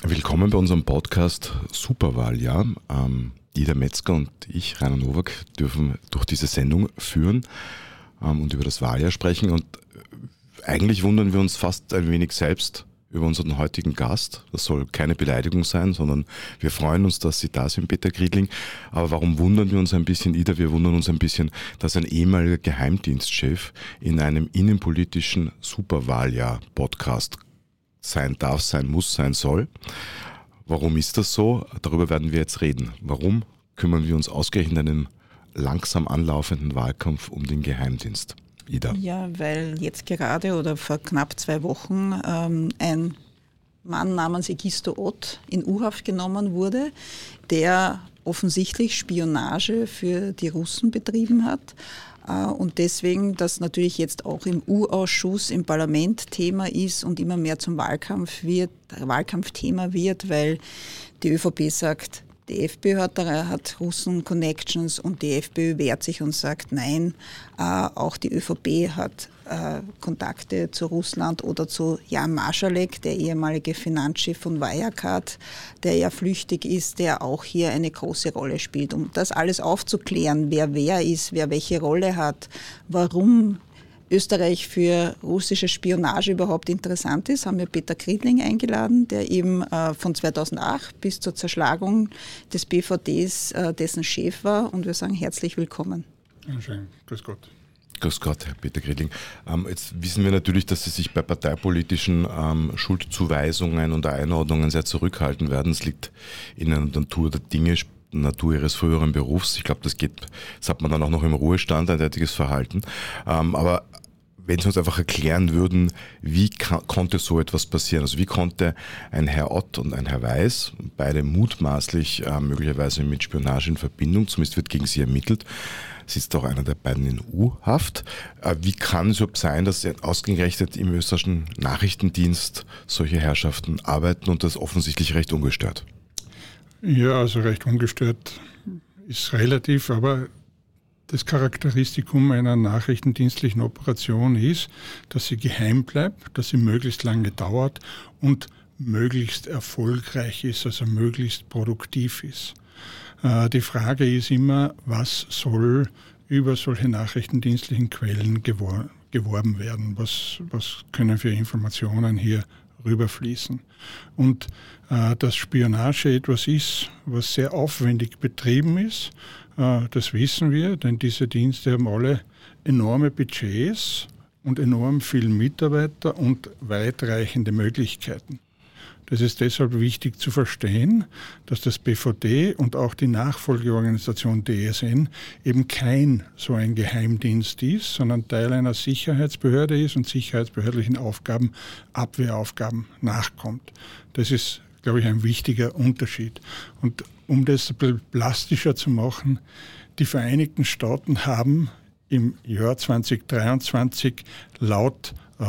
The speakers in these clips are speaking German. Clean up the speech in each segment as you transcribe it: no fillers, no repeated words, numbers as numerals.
Willkommen bei unserem Podcast Superwahljahr. Ida Metzger und ich, Rainer Nowak, dürfen durch diese Sendung führen und über das Wahljahr sprechen. Und eigentlich wundern wir uns fast ein wenig selbst über unseren heutigen Gast. Das soll keine Beleidigung sein, sondern wir freuen uns, dass Sie da sind, Peter Griedling. Aber warum wundern wir uns ein bisschen, Ida? Wir wundern uns ein bisschen, dass ein ehemaliger Geheimdienstchef in einem innenpolitischen Superwahljahr-Podcast sein darf, sein muss, sein soll. Warum ist das so? Darüber werden wir jetzt reden. Warum kümmern wir uns ausgerechnet in einem langsam anlaufenden Wahlkampf um den Geheimdienst? Ida. Ja, weil jetzt gerade oder vor knapp 2 Wochen ein Mann namens Egisto Ott in U-Haft genommen wurde, der offensichtlich Spionage für die Russen betrieben hat. Und deswegen, das natürlich jetzt auch im U-Ausschuss, im Parlament Thema ist und immer mehr zum Wahlkampfthema wird, weil die ÖVP sagt, die FPÖ hat Russen-Connections und die FPÖ wehrt sich und sagt, nein, auch die ÖVP hat Kontakte zu Russland oder zu Jan Marschalek, der ehemalige Finanzchef von Wirecard, der ja flüchtig ist, der auch hier eine große Rolle spielt. Um das alles aufzuklären, wer ist, wer welche Rolle hat, warum Österreich für russische Spionage überhaupt interessant ist, haben wir Peter Griedling eingeladen, der eben von 2008 bis zur Zerschlagung des BVDs dessen Chef war. Und wir sagen herzlich willkommen. Ja, schön. Grüß Gott. Grüß Gott, Herr Peter Griedling. Jetzt wissen wir natürlich, dass Sie sich bei parteipolitischen Schuldzuweisungen und Einordnungen sehr zurückhalten werden. Es liegt in der Natur der Dinge, Natur Ihres früheren Berufs. Ich glaube, das hat man dann auch noch im Ruhestand, ein derartiges Verhalten. Aber wenn Sie uns einfach erklären würden, wie konnte so etwas passieren? Also wie konnte ein Herr Ott und ein Herr Weiß, beide mutmaßlich möglicherweise mit Spionage in Verbindung, zumindest wird gegen sie ermittelt, sitzt auch einer der beiden in U-Haft. Wie kann es überhaupt sein, dass ausgerechnet im österreichischen Nachrichtendienst solche Herrschaften arbeiten und das offensichtlich recht ungestört? Ja, also recht ungestört ist relativ, aber das Charakteristikum einer nachrichtendienstlichen Operation ist, dass sie geheim bleibt, dass sie möglichst lange dauert und möglichst erfolgreich ist, also möglichst produktiv ist. Die Frage ist immer, was soll über solche nachrichtendienstlichen Quellen geworben werden? Was können für Informationen hier rüberfließen? Und dass Spionage etwas ist, was sehr aufwendig betrieben ist, das wissen wir, denn diese Dienste haben alle enorme Budgets und enorm viele Mitarbeiter und weitreichende Möglichkeiten. Das ist deshalb wichtig zu verstehen, dass das BVD und auch die Nachfolgeorganisation DSN eben kein so ein Geheimdienst ist, sondern Teil einer Sicherheitsbehörde ist und sicherheitsbehördlichen Aufgaben, Abwehraufgaben nachkommt. Das ist, glaube ich, ein wichtiger Unterschied. Und um das ein bisschen plastischer zu machen, die Vereinigten Staaten haben im Jahr 2023 laut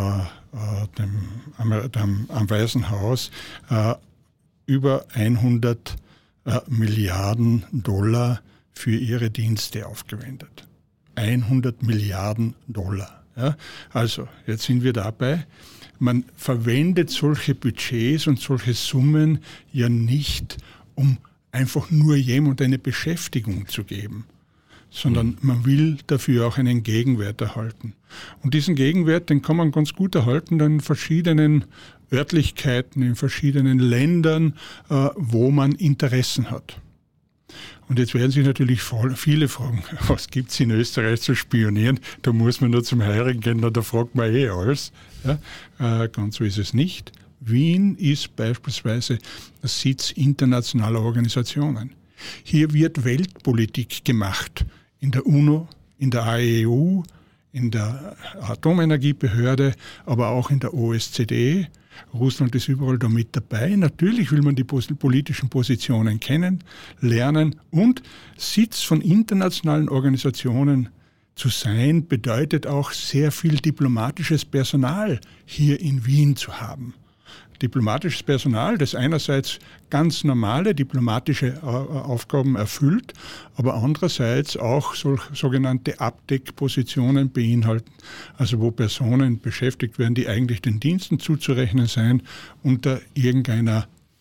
am Weißen Haus über 100 Milliarden Dollar für ihre Dienste aufgewendet. 100 Milliarden Dollar. Ja? Also, jetzt sind wir dabei. Man verwendet solche Budgets und solche Summen ja nicht, um einfach nur jemand eine Beschäftigung zu geben, sondern man will dafür auch einen Gegenwert erhalten. Und diesen Gegenwert, den kann man ganz gut erhalten in verschiedenen Örtlichkeiten, in verschiedenen Ländern, wo man Interessen hat. Und jetzt werden sich natürlich viele fragen, was gibt es in Österreich zu spionieren? Da muss man nur zum Heirigen gehen, da fragt man alles. Ja, ganz so ist es nicht. Wien ist beispielsweise der Sitz internationaler Organisationen. Hier wird Weltpolitik gemacht. In der UNO, in der AEU, in der Atomenergiebehörde, aber auch in der OSZE. Russland ist überall da mit dabei. Natürlich will man die politischen Positionen kennen, lernen und Sitz von internationalen Organisationen zu sein, bedeutet auch sehr viel diplomatisches Personal hier in Wien zu haben. Diplomatisches Personal, das einerseits ganz normale diplomatische Aufgaben erfüllt, aber andererseits auch sogenannte Abdeckpositionen beinhalten, also wo Personen beschäftigt werden, die eigentlich den Diensten zuzurechnen seien, unter irgendeiner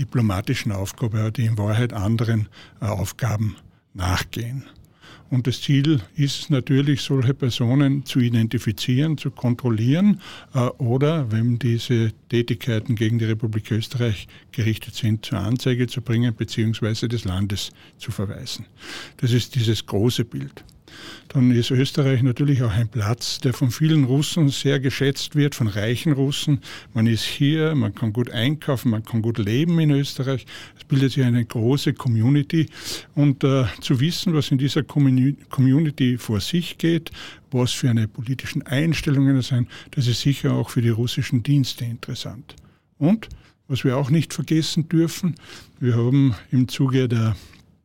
diplomatischen Aufgabe, die in Wahrheit anderen Aufgaben nachgehen. Und das Ziel ist natürlich, solche Personen zu identifizieren, zu kontrollieren oder, wenn diese Tätigkeiten gegen die Republik Österreich gerichtet sind, zur Anzeige zu bringen bzw. des Landes zu verweisen. Das ist dieses große Bild. Dann ist Österreich natürlich auch ein Platz, der von vielen Russen sehr geschätzt wird, von reichen Russen. Man ist hier, man kann gut einkaufen, man kann gut leben in Österreich. Es bildet sich eine große Community. Und zu wissen, was in dieser Community vor sich geht, was für eine politischen Einstellungen es sind, das ist sicher auch für die russischen Dienste interessant. Und, was wir auch nicht vergessen dürfen, wir haben im Zuge der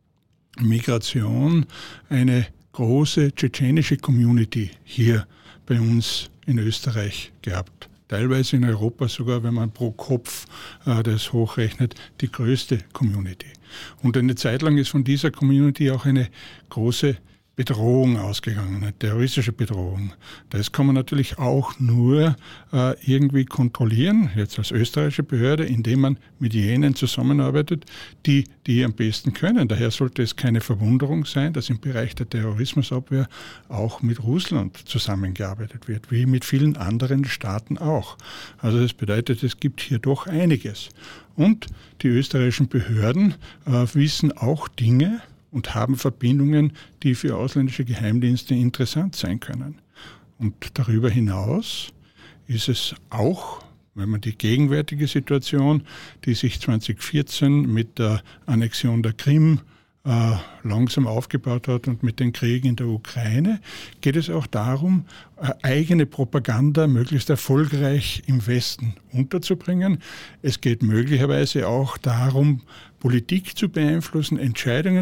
Migration eine große tschetschenische Community hier bei uns in Österreich gehabt. Teilweise in Europa sogar, wenn man pro Kopf das hochrechnet, die größte Community. Und eine Zeit lang ist von dieser Community auch eine große Bedrohung ausgegangen, eine terroristische Bedrohung. Das kann man natürlich auch nur irgendwie kontrollieren, jetzt als österreichische Behörde, indem man mit jenen zusammenarbeitet, die am besten können. Daher sollte es keine Verwunderung sein, dass im Bereich der Terrorismusabwehr auch mit Russland zusammengearbeitet wird, wie mit vielen anderen Staaten auch. Also das bedeutet, es gibt hier doch einiges. Und die österreichischen Behörden wissen auch Dinge, und haben Verbindungen, die für ausländische Geheimdienste interessant sein können. Und darüber hinaus ist es auch, wenn man die gegenwärtige Situation, die sich 2014 mit der Annexion der Krim langsam aufgebaut hat und mit den Kriegen in der Ukraine, geht es auch darum, eigene Propaganda möglichst erfolgreich im Westen unterzubringen. Es geht möglicherweise auch darum, Politik zu beeinflussen, Entscheidungen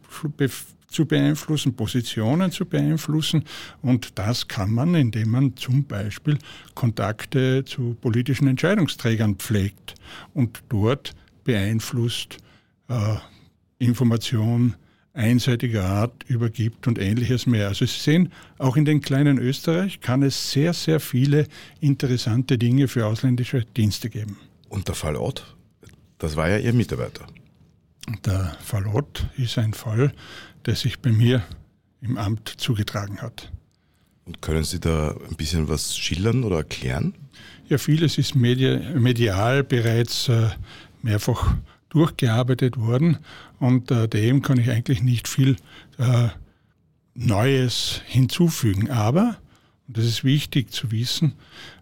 zu beeinflussen, Positionen zu beeinflussen. Und das kann man, indem man zum Beispiel Kontakte zu politischen Entscheidungsträgern pflegt und dort beeinflusst, Information einseitiger Art übergibt und Ähnliches mehr. Also Sie sehen, auch in den kleinen Österreich kann es sehr, sehr viele interessante Dinge für ausländische Dienste geben. Und der Fall Ott, das war ja Ihr Mitarbeiter. Der Fall Ott ist ein Fall, der sich bei mir im Amt zugetragen hat. Und können Sie da ein bisschen was schildern oder erklären? Ja, vieles ist medial bereits mehrfach durchgearbeitet worden und dem kann ich eigentlich nicht viel Neues hinzufügen. Aber, und das ist wichtig zu wissen,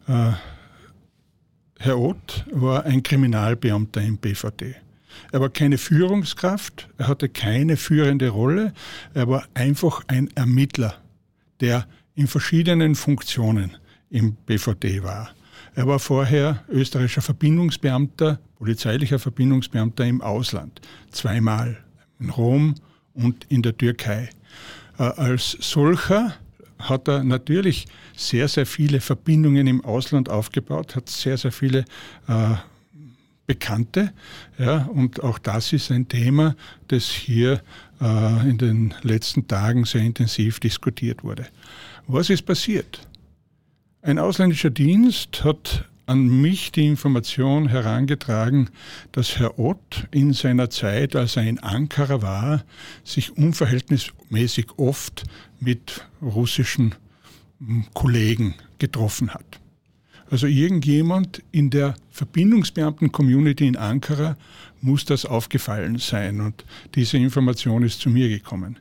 Herr Ott war ein Kriminalbeamter im BVD. Er war keine Führungskraft, er hatte keine führende Rolle, er war einfach ein Ermittler, der in verschiedenen Funktionen im BVD war. Er war vorher österreichischer Verbindungsbeamter, polizeilicher Verbindungsbeamter im Ausland, zweimal, in Rom und in der Türkei. Als solcher hat er natürlich sehr, sehr viele Verbindungen im Ausland aufgebaut, hat sehr, sehr viele Bekannte. Ja, und auch das ist ein Thema, das hier in den letzten Tagen sehr intensiv diskutiert wurde. Was ist passiert? Ein ausländischer Dienst hat an mich die Information herangetragen, dass Herr Ott in seiner Zeit, als er in Ankara war, sich unverhältnismäßig oft mit russischen Kollegen getroffen hat. Also irgendjemand in der Verbindungsbeamten-Community in Ankara muss das aufgefallen sein und diese Information ist zu mir gekommen.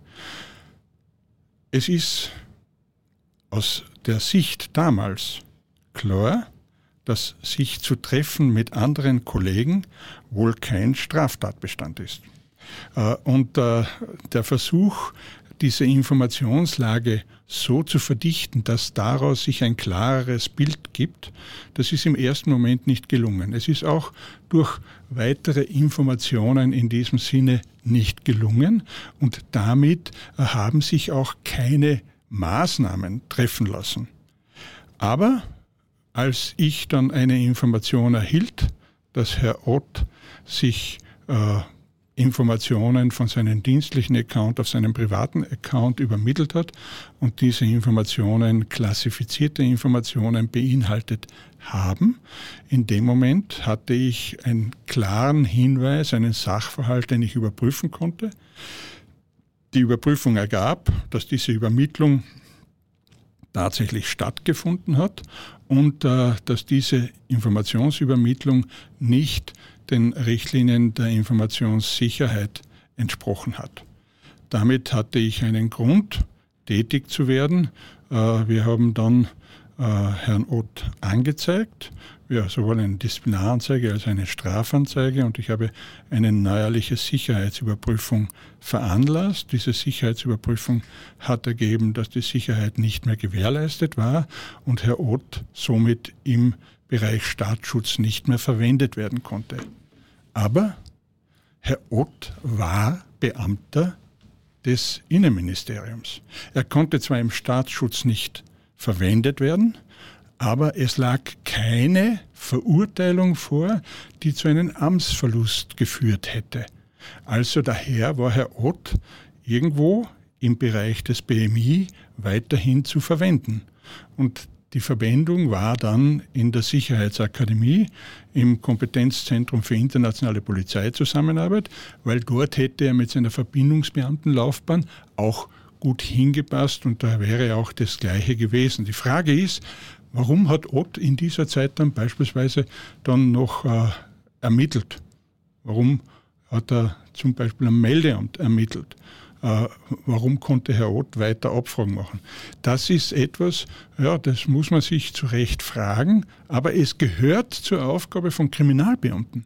Es ist aus der Sicht damals klar, dass sich zu treffen mit anderen Kollegen wohl kein Straftatbestand ist. Und der Versuch, diese Informationslage so zu verdichten, dass daraus sich ein klareres Bild gibt, das ist im ersten Moment nicht gelungen. Es ist auch durch weitere Informationen in diesem Sinne nicht gelungen und damit haben sich auch keine Maßnahmen treffen lassen. Aber als ich dann eine Information erhielt, dass Herr Ott sich Informationen von seinem dienstlichen Account auf seinen privaten Account übermittelt hat und diese Informationen klassifizierte Informationen beinhaltet haben. In dem Moment hatte ich einen klaren Hinweis, einen Sachverhalt, den ich überprüfen konnte. Die Überprüfung ergab, dass diese Übermittlung tatsächlich stattgefunden hat und dass diese Informationsübermittlung nicht den Richtlinien der Informationssicherheit entsprochen hat. Damit hatte ich einen Grund, tätig zu werden. Wir haben dann Herrn Ott angezeigt, sowohl eine Disziplinaranzeige als auch eine Strafanzeige, und ich habe eine neuerliche Sicherheitsüberprüfung veranlasst. Diese Sicherheitsüberprüfung hat ergeben, dass die Sicherheit nicht mehr gewährleistet war und Herr Ott somit im Bereich Staatsschutz nicht mehr verwendet werden konnte. Aber Herr Ott war Beamter des Innenministeriums. Er konnte zwar im Staatsschutz nicht verwendet werden, aber es lag keine Verurteilung vor, die zu einem Amtsverlust geführt hätte. Also daher war Herr Ott irgendwo im Bereich des BMI weiterhin zu verwenden. Und die Verwendung war dann in der Sicherheitsakademie im Kompetenzzentrum für internationale Polizeizusammenarbeit, weil dort hätte er mit seiner Verbindungsbeamtenlaufbahn auch gut hingepasst und da wäre auch das Gleiche gewesen. Die Frage ist, warum hat Ott in dieser Zeit dann beispielsweise dann noch ermittelt? Warum hat er zum Beispiel am Meldeamt ermittelt? Warum konnte Herr Ott weiter Abfragen machen? Das ist etwas, das muss man sich zu Recht fragen, aber es gehört zur Aufgabe von Kriminalbeamten,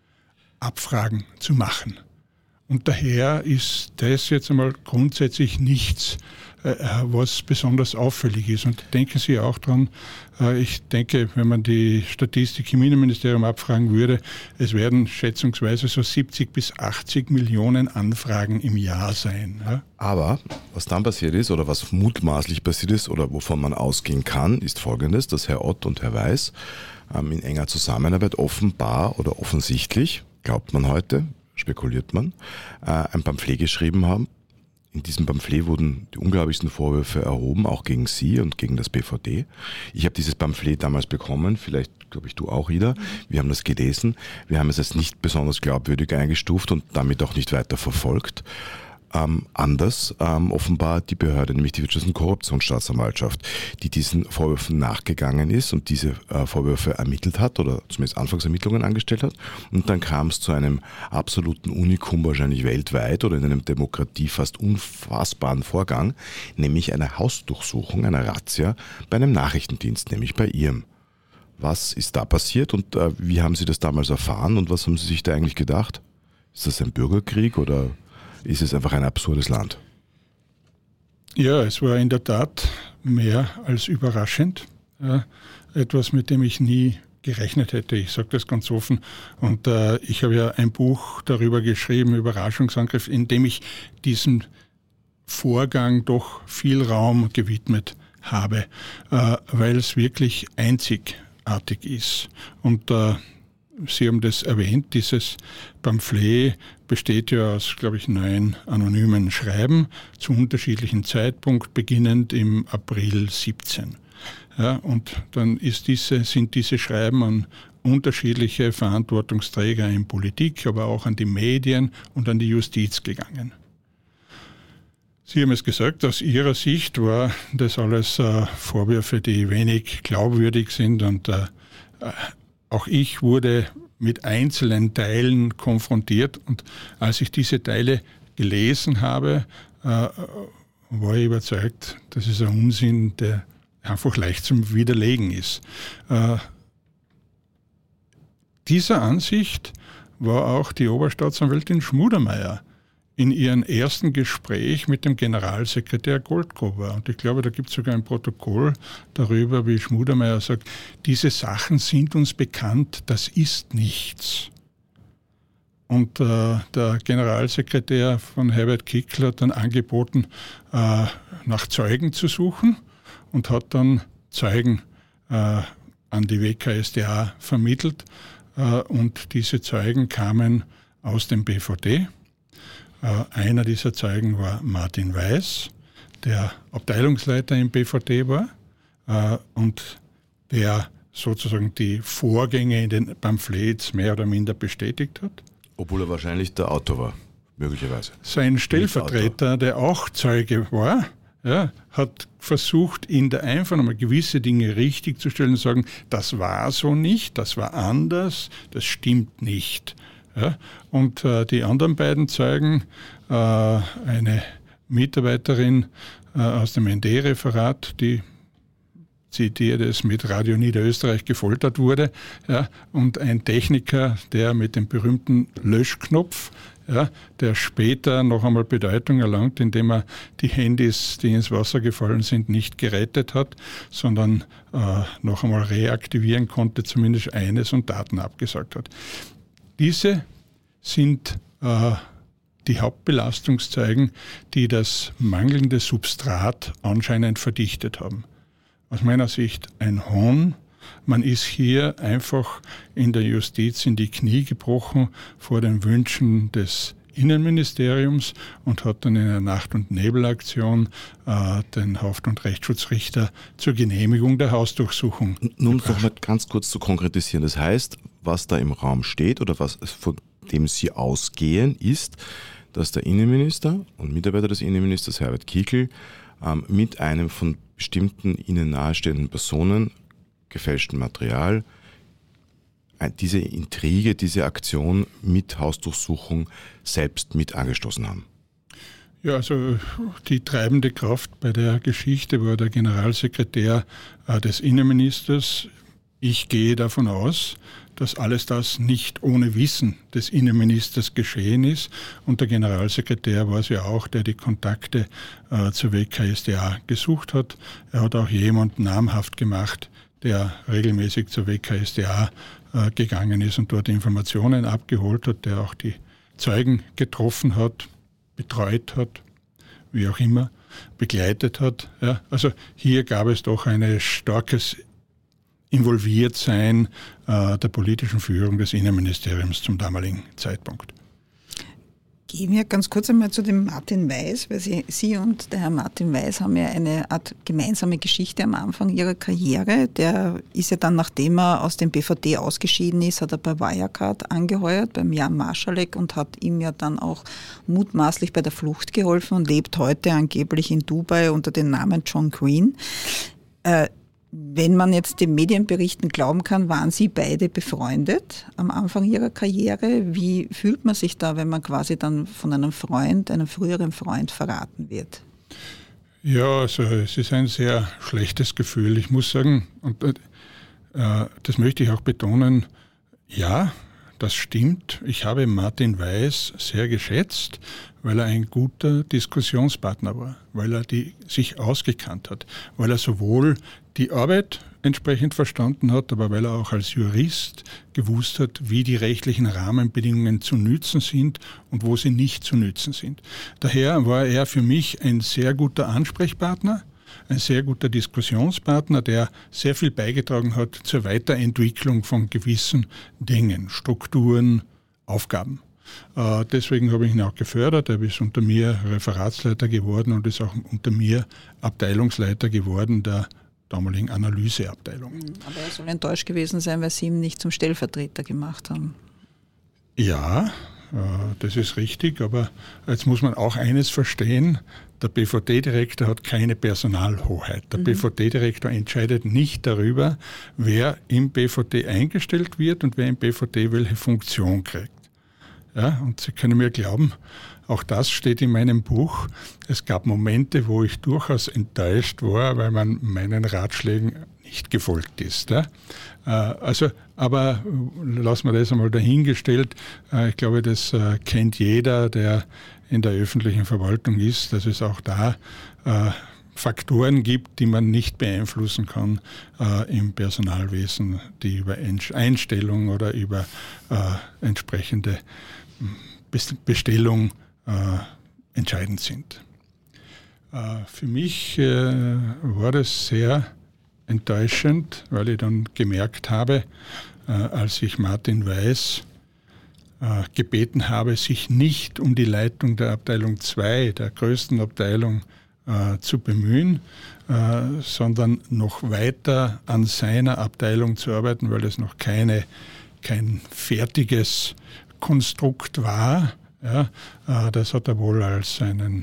Abfragen zu machen. Und daher ist das jetzt einmal grundsätzlich nichts, was besonders auffällig ist. Und denken Sie auch dran, ich denke, wenn man die Statistik im Innenministerium abfragen würde, es werden schätzungsweise so 70 bis 80 Millionen Anfragen im Jahr sein. Ja? Aber was dann passiert ist oder was mutmaßlich passiert ist oder wovon man ausgehen kann, ist Folgendes, dass Herr Ott und Herr Weiß in enger Zusammenarbeit offenbar oder offensichtlich, glaubt man heute, spekuliert man, ein Pamphlet geschrieben haben. In diesem Pamphlet wurden die unglaublichsten Vorwürfe erhoben, auch gegen Sie und gegen das BVD. Ich habe dieses Pamphlet damals bekommen, vielleicht glaube ich du auch, Ida. Wir haben das gelesen. Wir haben es als nicht besonders glaubwürdig eingestuft und damit auch nicht weiter verfolgt. Anders offenbar die Behörde, nämlich die Wirtschafts- und Korruptionsstaatsanwaltschaft, die diesen Vorwürfen nachgegangen ist und diese Vorwürfe ermittelt hat oder zumindest Anfangsermittlungen angestellt hat. Und dann kam es zu einem absoluten Unikum wahrscheinlich weltweit oder in einer Demokratie fast unfassbaren Vorgang, nämlich einer Hausdurchsuchung, einer Razzia bei einem Nachrichtendienst, nämlich bei Ihrem. Was ist da passiert und wie haben Sie das damals erfahren und was haben Sie sich da eigentlich gedacht? Ist das ein Bürgerkrieg oder ist es einfach ein absurdes Land? Ja, es war in der Tat mehr als überraschend. Etwas, mit dem ich nie gerechnet hätte. Ich sage das ganz offen. Und ich habe ja ein Buch darüber geschrieben, Überraschungsangriff, in dem ich diesem Vorgang doch viel Raum gewidmet habe, weil es wirklich einzigartig ist. Und Sie haben das erwähnt, dieses Pamphlet besteht ja aus, glaube ich, 9 anonymen Schreiben zu unterschiedlichen Zeitpunkten, beginnend im April 17. Ja, und dann sind diese Schreiben an unterschiedliche Verantwortungsträger in Politik, aber auch an die Medien und an die Justiz gegangen. Sie haben es gesagt, aus Ihrer Sicht war das alles Vorwürfe, die wenig glaubwürdig sind und auch ich wurde mit einzelnen Teilen konfrontiert und als ich diese Teile gelesen habe, war ich überzeugt, das ist ein Unsinn, der einfach leicht zum Widerlegen ist. Dieser Ansicht war auch die Oberstaatsanwältin Schmudermeier in ihrem ersten Gespräch mit dem Generalsekretär Goldgruber. Und ich glaube, da gibt es sogar ein Protokoll darüber, wie Schmudermeier sagt, diese Sachen sind uns bekannt, das ist nichts. Und der Generalsekretär von Herbert Kickl hat dann angeboten, nach Zeugen zu suchen und hat dann Zeugen an die WKStA vermittelt. Und diese Zeugen kamen aus dem BVD. Einer dieser Zeugen war Martin Weiß, der Abteilungsleiter im BVD war und der sozusagen die Vorgänge in den Pamphlets mehr oder minder bestätigt hat. Obwohl er wahrscheinlich der Autor war, möglicherweise. Sein Stellvertreter, der auch Zeuge war, hat versucht, in der Einvernahme gewisse Dinge richtig zu stellen und sagen, das war so nicht, das war anders, das stimmt nicht. Ja? Und die anderen beiden Zeugen, eine Mitarbeiterin aus dem ND-Referat, die zitiert es, mit Radio Niederösterreich gefoltert wurde, und ein Techniker, der mit dem berühmten Löschknopf, der später noch einmal Bedeutung erlangt, indem er die Handys, die ins Wasser gefallen sind, nicht gerettet hat, sondern noch einmal reaktivieren konnte, zumindest eines, und Daten abgesagt hat. Diese sind die Hauptbelastungszeugen, die das mangelnde Substrat anscheinend verdichtet haben. Aus meiner Sicht ein Hohn. Man ist hier einfach in der Justiz in die Knie gebrochen vor den Wünschen des Innenministeriums und hat dann in einer Nacht- und Nebelaktion den Haft- und Rechtsschutzrichter zur Genehmigung der Hausdurchsuchung Nun noch mal ganz kurz zu konkretisieren. Das heißt, was da im Raum steht oder was von dem Sie ausgehen, ist, dass der Innenminister und Mitarbeiter des Innenministers Herbert Kickl mit einem von bestimmten ihnen nahestehenden Personen gefälschten Material diese Intrige, diese Aktion mit Hausdurchsuchung selbst mit angestoßen haben. Ja, also die treibende Kraft bei der Geschichte war der Generalsekretär des Innenministers. Ich gehe davon aus, dass alles das nicht ohne Wissen des Innenministers geschehen ist. Und der Generalsekretär war es ja auch, der die Kontakte zur WKStA gesucht hat. Er hat auch jemanden namhaft gemacht, der regelmäßig zur WKStA gegangen ist und dort Informationen abgeholt hat, der auch die Zeugen getroffen hat, betreut hat, wie auch immer, begleitet hat. Ja, also hier gab es doch ein starkes Involviertsein der politischen Führung des Innenministeriums zum damaligen Zeitpunkt. Gehen wir ganz kurz einmal zu dem Martin Weiß, weil Sie und der Herr Martin Weiß haben ja eine Art gemeinsame Geschichte am Anfang Ihrer Karriere. Der ist ja dann, nachdem er aus dem BVD ausgeschieden ist, hat er bei Wirecard angeheuert, beim Jan Marschalek, und hat ihm ja dann auch mutmaßlich bei der Flucht geholfen und lebt heute angeblich in Dubai unter dem Namen John Green. Wenn man jetzt den Medienberichten glauben kann, waren Sie beide befreundet am Anfang Ihrer Karriere. Wie fühlt man sich da, wenn man quasi dann von einem Freund, einem früheren Freund verraten wird? Ja, also es ist ein sehr schlechtes Gefühl. Ich muss sagen, und das möchte ich auch betonen, ja, das stimmt. Ich habe Martin Weiß sehr geschätzt, weil er ein guter Diskussionspartner war, weil er sich ausgekannt hat, weil er sowohl die Arbeit entsprechend verstanden hat, aber weil er auch als Jurist gewusst hat, wie die rechtlichen Rahmenbedingungen zu nützen sind und wo sie nicht zu nützen sind. Daher war er für mich ein sehr guter Ansprechpartner, ein sehr guter Diskussionspartner, der sehr viel beigetragen hat zur Weiterentwicklung von gewissen Dingen, Strukturen, Aufgaben. Deswegen habe ich ihn auch gefördert. Er ist unter mir Referatsleiter geworden und ist auch unter mir Abteilungsleiter geworden der damaligen Analyseabteilung. Aber er soll enttäuscht gewesen sein, weil Sie ihn nicht zum Stellvertreter gemacht haben. Ja, das ist richtig, aber jetzt muss man auch eines verstehen: Der BVD-Direktor hat keine Personalhoheit. Der BVD-Direktor entscheidet nicht darüber, wer im BVD eingestellt wird und wer im BVD welche Funktion kriegt. Ja, und Sie können mir glauben, auch das steht in meinem Buch. Es gab Momente, wo ich durchaus enttäuscht war, weil man meinen Ratschlägen nicht gefolgt ist. Ja? Aber lassen wir das einmal dahingestellt. Ich glaube, das kennt jeder, der in der öffentlichen Verwaltung ist, dass es auch da Faktoren gibt, die man nicht beeinflussen kann im Personalwesen, die über Einstellung oder über entsprechende Bestellung entscheidend sind. Für mich war das sehr enttäuschend, weil ich dann gemerkt habe, als ich Martin Weiß gebeten habe, sich nicht um die Leitung der Abteilung 2, der größten Abteilung, zu bemühen, sondern noch weiter an seiner Abteilung zu arbeiten, weil es noch kein fertiges Konstrukt war. Ja, das hat er wohl als einen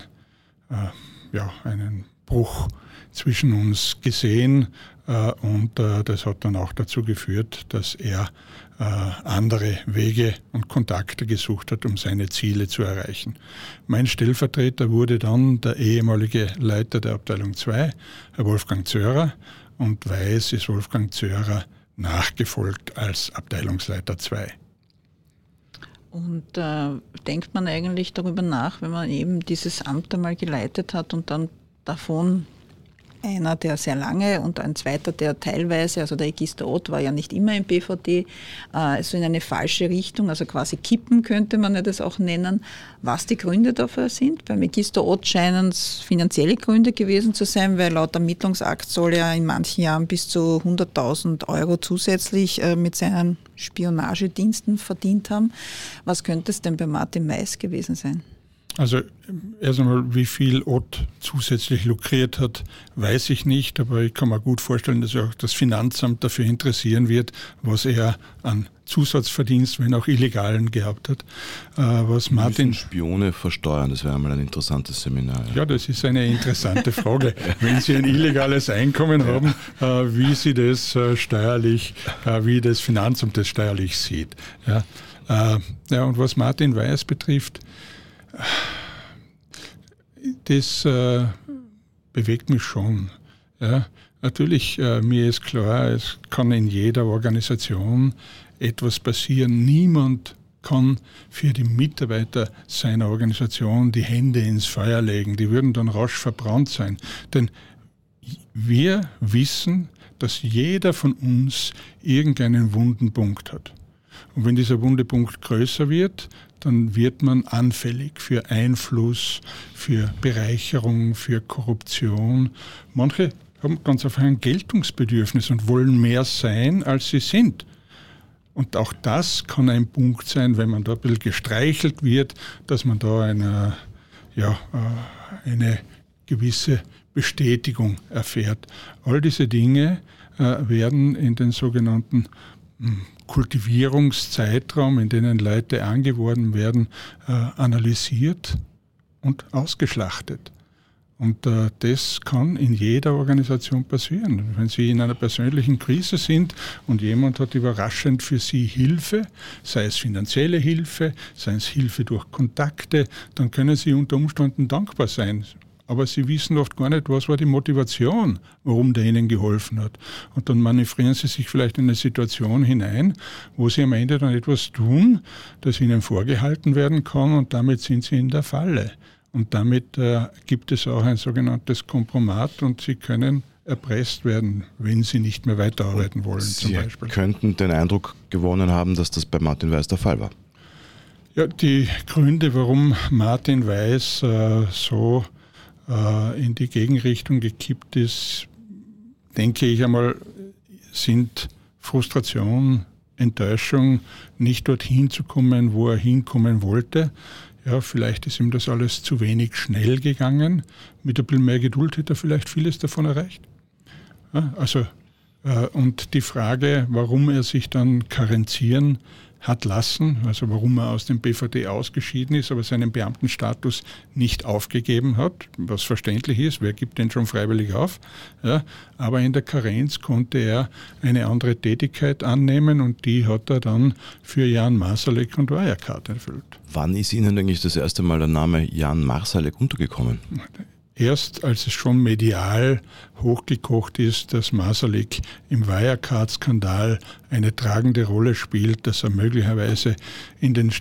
Bruch zwischen uns gesehen und das hat dann auch dazu geführt, dass er andere Wege und Kontakte gesucht hat, um seine Ziele zu erreichen. Mein Stellvertreter wurde dann der ehemalige Leiter der Abteilung 2, Herr Wolfgang Zöhrer, und Weiß ist Wolfgang Zöhrer nachgefolgt als Abteilungsleiter 2. Und denkt man eigentlich darüber nach, wenn man eben dieses Amt einmal geleitet hat und dann davon einer, der sehr lange und ein zweiter, der teilweise, also der Egister Ott war ja nicht immer im BVD, so in eine falsche Richtung, also quasi kippen könnte man ja das auch nennen, was die Gründe dafür sind. Beim Egister Ott scheinen es finanzielle Gründe gewesen zu sein, weil laut Ermittlungsakt soll er in manchen Jahren bis zu 100.000 Euro zusätzlich mit seinen Spionagediensten verdient haben. Was könnte es denn bei Martin Weiß gewesen sein? Also erst einmal, wie viel Ott zusätzlich lukriert hat, weiß ich nicht, aber ich kann mir gut vorstellen, dass auch das Finanzamt dafür interessieren wird, was er an Zusatzverdienst, wenn auch illegalen, gehabt hat. Was Martin Spione versteuern, das wäre einmal ein interessantes Seminar. Ja, das ist eine interessante Frage. Wenn Sie ein illegales Einkommen haben, wie Sie das steuerlich, wie das Finanzamt das steuerlich sieht. Ja, und was Martin Weiß betrifft, das bewegt mich schon. Ja. Natürlich, mir ist klar, es kann in jeder Organisation etwas passieren. Niemand kann für die Mitarbeiter seiner Organisation die Hände ins Feuer legen. Die würden dann rasch verbrannt sein. Denn wir wissen, dass jeder von uns irgendeinen wunden Punkt hat. Und wenn dieser wunde Punkt größer wird, dann wird man anfällig für Einfluss, für Bereicherung, für Korruption. Manche haben ganz einfach ein Geltungsbedürfnis und wollen mehr sein, als sie sind. Und auch das kann ein Punkt sein, wenn man da ein bisschen gestreichelt wird, dass man da eine gewisse Bestätigung erfährt. All diese Dinge werden in den sogenannten Kultivierungszeitraum, in denen Leute angeworben werden, analysiert und ausgeschlachtet. Und das kann in jeder Organisation passieren. Wenn Sie in einer persönlichen Krise sind und jemand hat überraschend für Sie Hilfe, sei es finanzielle Hilfe, sei es Hilfe durch Kontakte, dann können Sie unter Umständen dankbar sein. Aber Sie wissen oft gar nicht, was war die Motivation, warum der Ihnen geholfen hat. Und dann manövrieren Sie sich vielleicht in eine Situation hinein, wo Sie am Ende dann etwas tun, das Ihnen vorgehalten werden kann, und damit sind Sie in der Falle. Und damit gibt es auch ein sogenanntes Kompromat und Sie können erpresst werden, wenn Sie nicht mehr weiterarbeiten wollen. Sie könnten den Eindruck gewonnen haben, dass das bei Martin Weiß der Fall war. Ja, die Gründe, warum Martin Weiß so in die Gegenrichtung gekippt ist, denke ich einmal, sind Frustration, Enttäuschung, nicht dorthin zu kommen, wo er hinkommen wollte. Ja, vielleicht ist ihm das alles zu wenig schnell gegangen. Mit ein bisschen mehr Geduld hätte er vielleicht vieles davon erreicht. Ja, und die Frage, warum er sich dann karenzieren hat lassen, also warum er aus dem BVD ausgeschieden ist, aber seinen Beamtenstatus nicht aufgegeben hat, was verständlich ist, wer gibt den schon freiwillig auf? Ja, aber in der Karenz konnte er eine andere Tätigkeit annehmen und die hat er dann für Jan Marsalek und Wirecard erfüllt. Wann ist Ihnen eigentlich das erste Mal der Name Jan Marsalek untergekommen? Erst als es schon medial hochgekocht ist, dass Marsalek im Wirecard-Skandal eine tragende Rolle spielt, dass er möglicherweise in den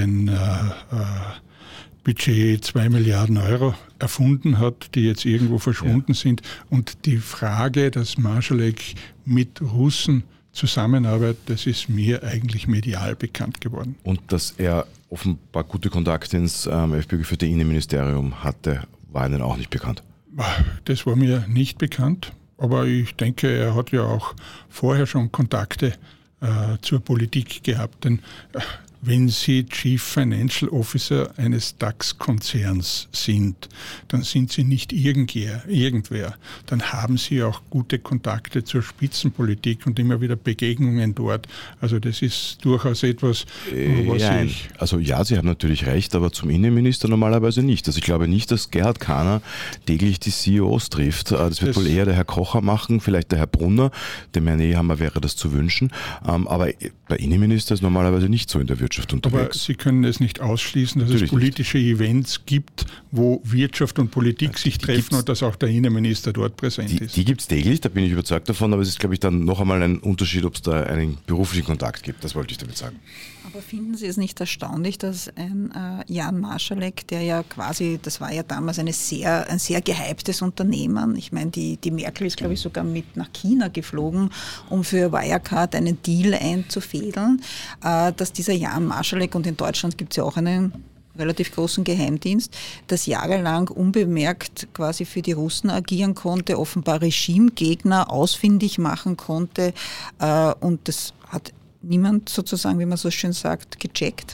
Budget 2 Milliarden Euro erfunden hat, die jetzt irgendwo verschwunden sind. Und die Frage, dass Marsalek mit Russen zusammenarbeitet, das ist mir eigentlich medial bekannt geworden. Und dass er offenbar gute Kontakte ins FPÖ geführte Innenministerium hatte, war Ihnen auch nicht bekannt? Das war mir nicht bekannt, aber ich denke, er hat ja auch vorher schon Kontakte zur Politik gehabt. Denn wenn Sie Chief Financial Officer eines DAX-Konzerns sind, dann sind Sie nicht irgendwer. Dann haben Sie auch gute Kontakte zur Spitzenpolitik und immer wieder Begegnungen dort. Also das ist durchaus etwas, was Sie haben natürlich recht, aber zum Innenminister normalerweise nicht. Also ich glaube nicht, dass Gerhard Kahner täglich die CEOs trifft. Das wird wohl eher der Herr Kocher machen, vielleicht der Herr Brunner. Dem Herrn Nehammer wäre das zu wünschen. Aber der Innenminister ist normalerweise nicht so in der Wirtschaft unterwegs. Aber Sie können es nicht ausschließen, dass natürlich es politische Events gibt, wo Wirtschaft und Politik sich treffen und dass auch der Innenminister dort präsent ist. Die gibt es täglich, da bin ich überzeugt davon, aber es ist, glaube ich, dann noch einmal ein Unterschied, ob es da einen beruflichen Kontakt gibt. Das wollte ich damit sagen. Aber finden Sie es nicht erstaunlich, dass ein Jan Marschalek, der ja quasi, das war ja damals ein sehr gehyptes Unternehmen, ich meine, die Merkel ist, glaube ich, sogar mit nach China geflogen, um für Wirecard einen Deal einzufädeln, dass dieser Jan Marschalek, und in Deutschland gibt es ja auch einen relativ großen Geheimdienst, das jahrelang unbemerkt quasi für die Russen agieren konnte, offenbar Regimegegner ausfindig machen konnte, und das hat niemand sozusagen, wie man so schön sagt, gecheckt?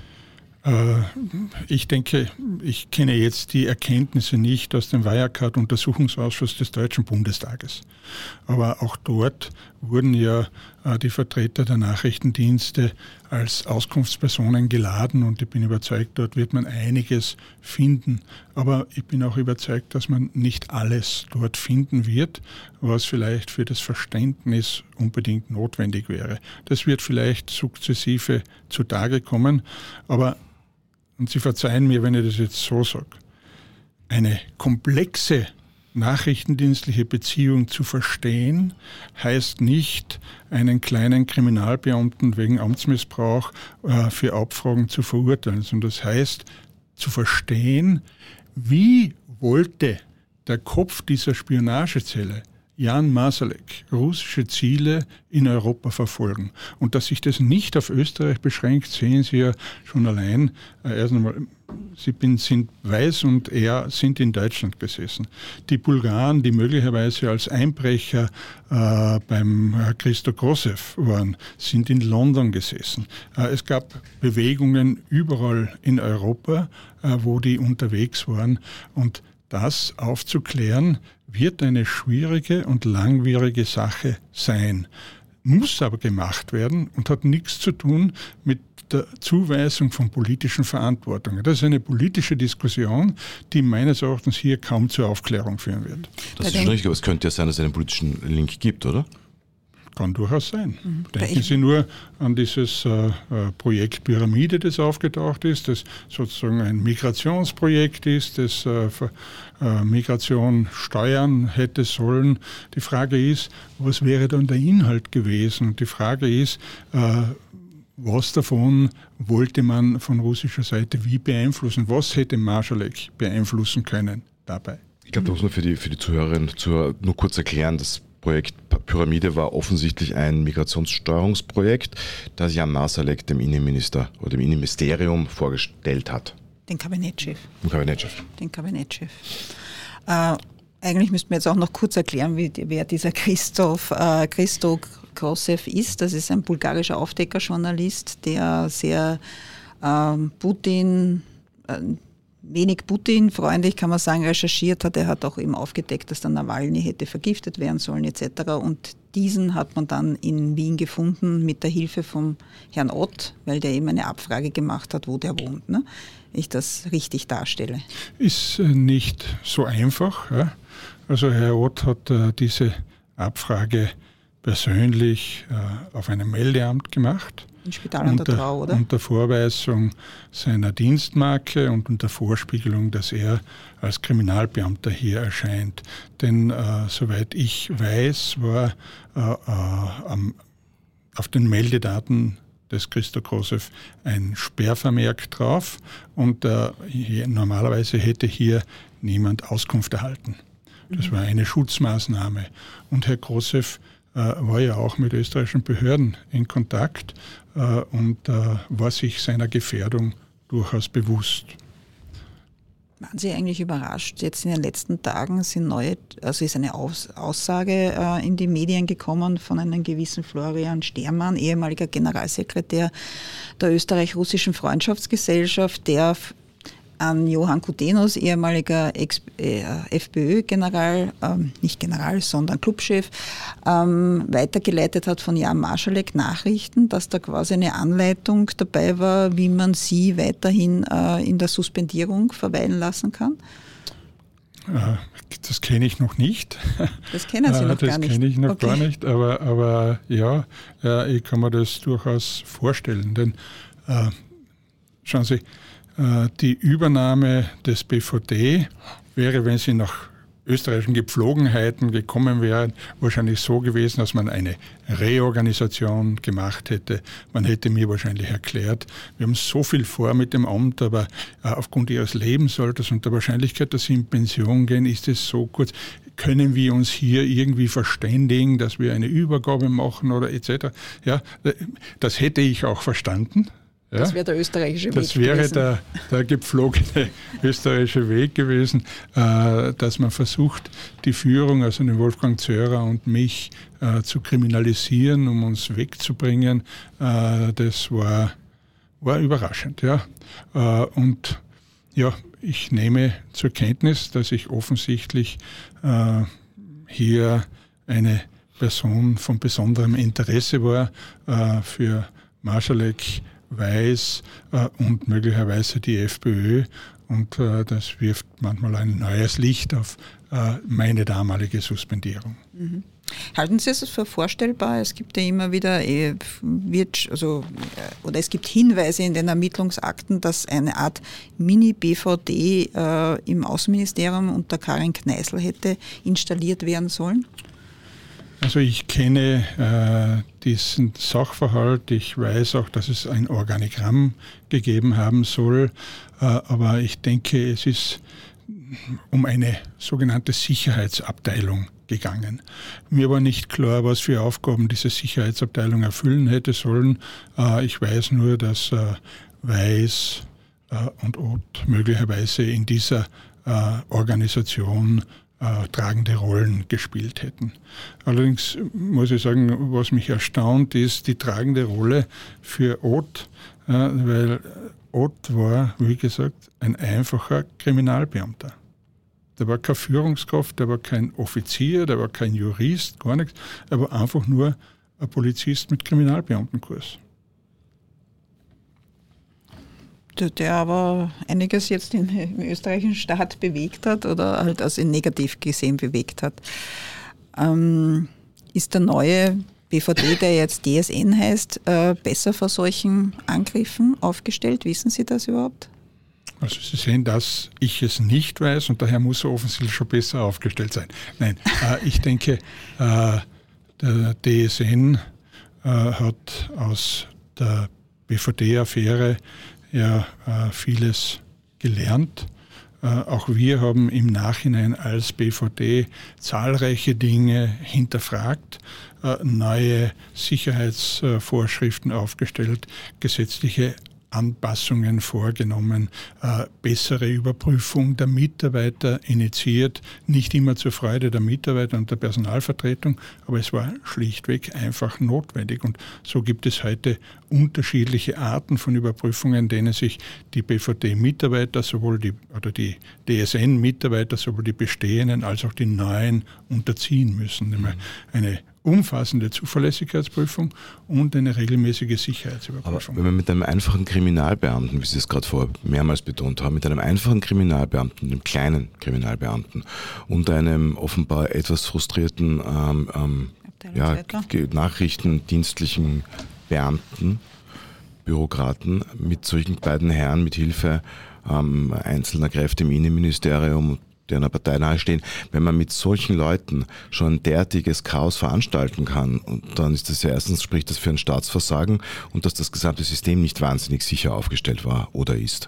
Ich denke, ich kenne jetzt die Erkenntnisse nicht aus dem Wirecard-Untersuchungsausschuss des Deutschen Bundestages. Aber auch dort wurden ja die Vertreter der Nachrichtendienste als Auskunftspersonen geladen und ich bin überzeugt, dort wird man einiges finden. Aber ich bin auch überzeugt, dass man nicht alles dort finden wird, was vielleicht für das Verständnis unbedingt notwendig wäre. Das wird vielleicht sukzessive zutage kommen, aber, und Sie verzeihen mir, wenn ich das jetzt so sage, eine komplexe nachrichtendienstliche Beziehung zu verstehen, heißt nicht, einen kleinen Kriminalbeamten wegen Amtsmissbrauch für Abfragen zu verurteilen, sondern das heißt, zu verstehen, wie wollte der Kopf dieser Spionagezelle, Jan Maršalek, russische Ziele in Europa verfolgen. Und dass sich das nicht auf Österreich beschränkt, sehen Sie ja schon allein. Erst einmal, Sie sind weiß und er sind in Deutschland gesessen. Die Bulgaren, die möglicherweise als Einbrecher beim Christo Grozev waren, sind in London gesessen. Es gab Bewegungen überall in Europa, wo die unterwegs waren. Und das aufzuklären, wird eine schwierige und langwierige Sache sein. Muss aber gemacht werden und hat nichts zu tun mit der Zuweisung von politischen Verantwortungen. Das ist eine politische Diskussion, die meines Erachtens hier kaum zur Aufklärung führen wird. Das ist schon richtig, aber es könnte ja sein, dass es einen politischen Link gibt, oder? Kann durchaus sein. Denken Sie nur an dieses Projekt Pyramide, das aufgetaucht ist, das sozusagen ein Migrationsprojekt ist, das Migration steuern hätte sollen. Die Frage ist, was wäre dann der Inhalt gewesen? Und die Frage ist, was davon wollte man von russischer Seite wie beeinflussen? Was hätte Maršalek beeinflussen können dabei? Ich glaube, da muss man für die Zuhörerinnen nur kurz erklären, das Projekt Pyramide war offensichtlich ein Migrationssteuerungsprojekt, das Jan Maršalek dem Innenminister oder dem Innenministerium vorgestellt hat. Den Kabinettschef. Den Kabinettschef. Eigentlich müssten wir jetzt auch noch kurz erklären, wer dieser Christo Grozev ist. Das ist ein bulgarischer Aufdeckerjournalist, der sehr wenig Putin-freundlich, kann man sagen, recherchiert hat. Er hat auch eben aufgedeckt, dass der Nawalny hätte vergiftet werden sollen etc. Und diesen hat man dann in Wien gefunden mit der Hilfe von Herrn Ott, weil der eben eine Abfrage gemacht hat, wo der wohnt. Ne? Ich das richtig darstelle. Ist nicht so einfach. Ja? Also Herr Ott hat diese Abfrage persönlich auf einem Meldeamt gemacht. Im Spital an der Trau, oder? Unter Vorweisung seiner Dienstmarke und unter Vorspiegelung, dass er als Kriminalbeamter hier erscheint. Denn soweit ich weiß, war auf den Meldedaten des Christo Grozev ein Sperrvermerk drauf und normalerweise hätte hier niemand Auskunft erhalten. Das war eine Schutzmaßnahme. Und Herr Grozev war ja auch mit österreichischen Behörden in Kontakt und war sich seiner Gefährdung durchaus bewusst. Waren Sie eigentlich überrascht? Jetzt in den letzten Tagen ist eine Aussage in die Medien gekommen von einem gewissen Florian Stermann, ehemaliger Generalsekretär der Österreich-Russischen Freundschaftsgesellschaft, der an Johann Kutenos, ehemaliger FPÖ-General, nicht General, sondern Clubchef, weitergeleitet hat von Jan Marschalek Nachrichten, dass da quasi eine Anleitung dabei war, wie man sie weiterhin in der Suspendierung verweilen lassen kann? Das kenne ich noch nicht. Das kennen Sie noch gar nicht? Das kenne ich noch gar nicht, aber ja, ich kann mir das durchaus vorstellen, denn schauen Sie, die Übernahme des BVD wäre, wenn sie nach österreichischen Gepflogenheiten gekommen wäre, wahrscheinlich so gewesen, dass man eine Reorganisation gemacht hätte. Man hätte mir wahrscheinlich erklärt, wir haben so viel vor mit dem Amt, aber aufgrund ihres Lebensalters und der Wahrscheinlichkeit, dass sie in Pension gehen, ist es so kurz. Können wir uns hier irgendwie verständigen, dass wir eine Übergabe machen oder etc.? Ja, das hätte ich auch verstanden. Ja, das wäre der österreichische Weg gewesen. Das wäre der gepflogene österreichische Weg gewesen, dass man versucht, die Führung, also den Wolfgang Zörer und mich, zu kriminalisieren, um uns wegzubringen. Das war überraschend. Ja. Und ja, ich nehme zur Kenntnis, dass ich offensichtlich hier eine Person von besonderem Interesse war für Marschalek, Weiß und möglicherweise die FPÖ. Und das wirft manchmal ein neues Licht auf meine damalige Suspendierung. Mhm. Halten Sie es für vorstellbar? Es gibt ja immer wieder es gibt Hinweise in den Ermittlungsakten, dass eine Art Mini-BVD im Außenministerium unter Karin Kneißl hätte installiert werden sollen? Also ich kenne diesen Sachverhalt, ich weiß auch, dass es ein Organigramm gegeben haben soll, aber ich denke, es ist um eine sogenannte Sicherheitsabteilung gegangen. Mir war nicht klar, was für Aufgaben diese Sicherheitsabteilung erfüllen hätte sollen. Ich weiß nur, dass Weiß und Oth möglicherweise in dieser Organisation tragende Rollen gespielt hätten. Allerdings muss ich sagen, was mich erstaunt, ist die tragende Rolle für Oth, weil Oth war, wie gesagt, ein einfacher Kriminalbeamter. Der war keine Führungskraft, der war kein Offizier, der war kein Jurist, gar nichts. Er war einfach nur ein Polizist mit Kriminalbeamtenkurs. Der aber einiges jetzt im österreichischen Staat bewegt hat oder halt also negativ gesehen bewegt hat. Ist der neue BVD, der jetzt DSN heißt, besser vor solchen Angriffen aufgestellt? Wissen Sie das überhaupt? Also Sie sehen, dass ich es nicht weiß und daher muss er offensichtlich schon besser aufgestellt sein. Nein, ich denke, der DSN hat aus der BVD-Affäre ja vieles gelernt. Auch wir haben im Nachhinein als BVD zahlreiche Dinge hinterfragt, neue Sicherheitsvorschriften aufgestellt, gesetzliche Anpassungen vorgenommen, bessere Überprüfung der Mitarbeiter initiiert, nicht immer zur Freude der Mitarbeiter und der Personalvertretung, aber es war schlichtweg einfach notwendig. Und so gibt es heute unterschiedliche Arten von Überprüfungen, denen sich die BVD-Mitarbeiter, die DSN-Mitarbeiter, sowohl die bestehenden als auch die neuen unterziehen müssen. Nämlich eine umfassende Zuverlässigkeitsprüfung und eine regelmäßige Sicherheitsüberprüfung. Aber wenn man mit einem einfachen Kriminalbeamten, wie Sie es gerade vorher mehrmals betont haben, mit einem einfachen Kriminalbeamten, einem kleinen Kriminalbeamten und einem offenbar etwas frustrierten nachrichtendienstlichen Beamten, Bürokraten, mit solchen beiden Herren mit Hilfe einzelner Kräfte im Innenministerium, die einer Partei nahestehen, wenn man mit solchen Leuten schon ein derartiges Chaos veranstalten kann, und dann ist das ja erstens, spricht das für ein Staatsversagen und dass das gesamte System nicht wahnsinnig sicher aufgestellt war oder ist.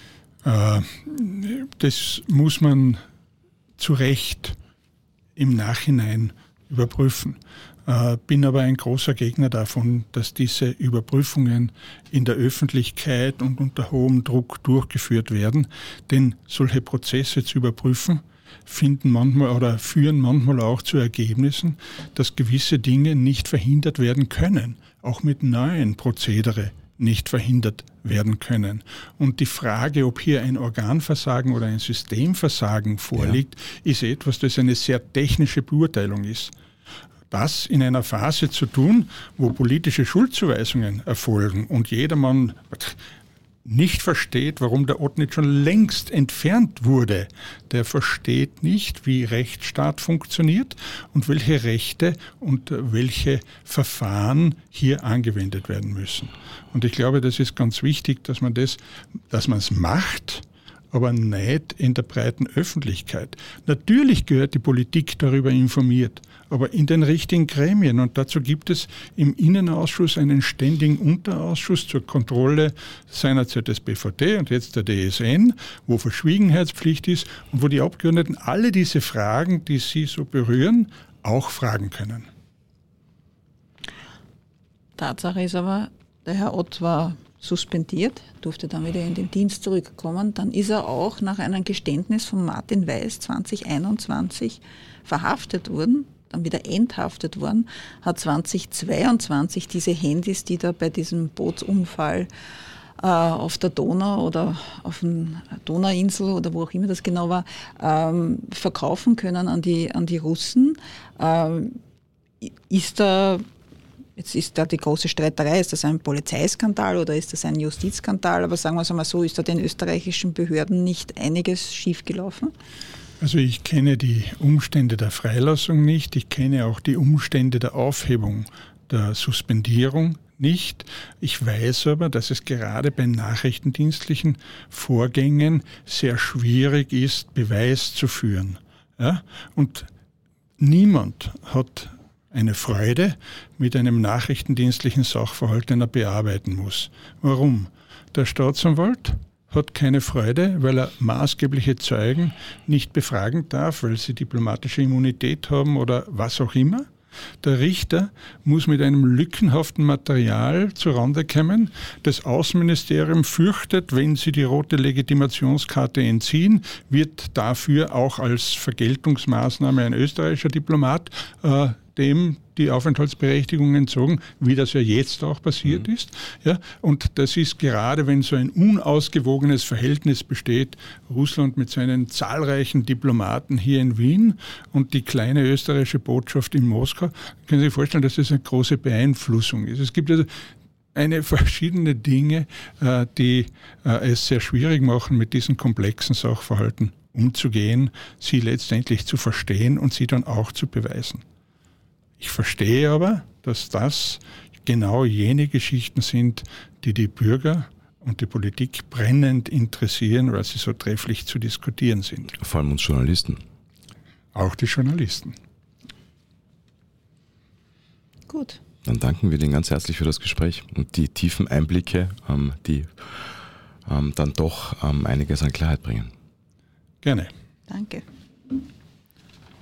Das muss man zu Recht im Nachhinein überprüfen. bin aber ein großer Gegner davon, dass diese Überprüfungen in der Öffentlichkeit und unter hohem Druck durchgeführt werden. Denn solche Prozesse zu überprüfen, führen manchmal auch zu Ergebnissen, dass gewisse Dinge nicht verhindert werden können, auch mit neuen Prozedere nicht verhindert werden können. Und die Frage, ob hier ein Organversagen oder ein Systemversagen vorliegt, ist etwas, das eine sehr technische Beurteilung ist. Das in einer Phase zu tun, wo politische Schuldzuweisungen erfolgen und jedermann nicht versteht, warum der Ort nicht schon längst entfernt wurde, der versteht nicht, wie Rechtsstaat funktioniert und welche Rechte und welche Verfahren hier angewendet werden müssen. Und ich glaube, das ist ganz wichtig, dass man es macht, aber nicht in der breiten Öffentlichkeit. Natürlich gehört die Politik darüber informiert, aber in den richtigen Gremien. Und dazu gibt es im Innenausschuss einen ständigen Unterausschuss zur Kontrolle seinerzeit des BVD und jetzt der DSN, wo Verschwiegenheitspflicht ist und wo die Abgeordneten alle diese Fragen, die sie so berühren, auch fragen können. Tatsache ist aber, der Herr Ott war suspendiert, durfte dann wieder in den Dienst zurückkommen. Dann ist er auch nach einem Geständnis von Martin Weiß 2021 verhaftet worden, dann wieder enthaftet worden, hat 2022 diese Handys, die da bei diesem Bootsunfall auf der Donau oder auf der Donauinsel oder wo auch immer das genau war, verkaufen können an die Russen. Jetzt ist da die große Streiterei, ist das ein Polizeiskandal oder ist das ein Justizskandal? Aber sagen wir es einmal so, ist da den österreichischen Behörden nicht einiges schiefgelaufen? Also ich kenne die Umstände der Freilassung nicht, ich kenne auch die Umstände der Aufhebung der Suspendierung nicht. Ich weiß aber, dass es gerade bei nachrichtendienstlichen Vorgängen sehr schwierig ist, Beweis zu führen. Ja? Und niemand hat eine Freude mit einem nachrichtendienstlichen Sachverhalt, den er bearbeiten muss. Warum? Der Staatsanwalt hat keine Freude, weil er maßgebliche Zeugen nicht befragen darf, weil sie diplomatische Immunität haben oder was auch immer. Der Richter muss mit einem lückenhaften Material zurande kommen. Das Außenministerium fürchtet, wenn sie die rote Legitimationskarte entziehen, wird dafür auch als Vergeltungsmaßnahme ein österreichischer Diplomat dem die Aufenthaltsberechtigung entzogen, wie das ja jetzt auch passiert ist. Ja, und das ist gerade, wenn so ein unausgewogenes Verhältnis besteht, Russland mit seinen zahlreichen Diplomaten hier in Wien und die kleine österreichische Botschaft in Moskau, können Sie sich vorstellen, dass das eine große Beeinflussung ist. Es gibt also verschiedene Dinge, die es sehr schwierig machen, mit diesen komplexen Sachverhalten umzugehen, sie letztendlich zu verstehen und sie dann auch zu beweisen. Ich verstehe aber, dass das genau jene Geschichten sind, die die Bürger und die Politik brennend interessieren, weil sie so trefflich zu diskutieren sind. Vor allem uns Journalisten. Auch die Journalisten. Gut. Dann danken wir Ihnen ganz herzlich für das Gespräch und die tiefen Einblicke, die dann doch einiges an Klarheit bringen. Gerne. Danke.